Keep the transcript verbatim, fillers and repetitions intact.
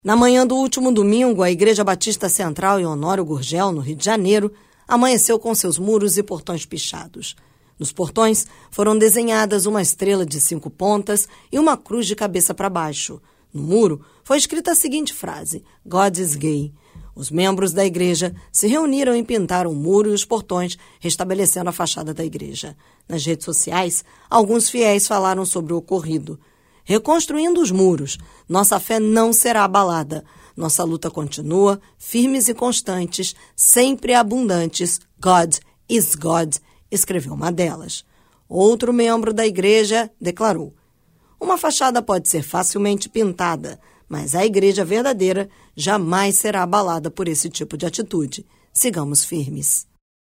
Na manhã do último domingo, a Igreja Batista Central em Honório Gurgel, no Rio de Janeiro, amanheceu com seus muros e portões pichados. Nos portões foram desenhadas uma estrela de cinco pontas e uma cruz de cabeça para baixo. No muro foi escrita a seguinte frase: God is gay. Os membros da igreja se reuniram e pintaram o muro e os portões, restabelecendo a fachada da igreja. Nas redes sociais, alguns fiéis falaram sobre o ocorrido. Reconstruindo os muros, nossa fé não será abalada. Nossa luta continua, firmes e constantes, sempre abundantes. God is God, escreveu uma delas. Outro membro da igreja declarou: uma fachada pode ser facilmente pintada, mas a igreja verdadeira jamais será abalada por esse tipo de atitude. Sigamos firmes.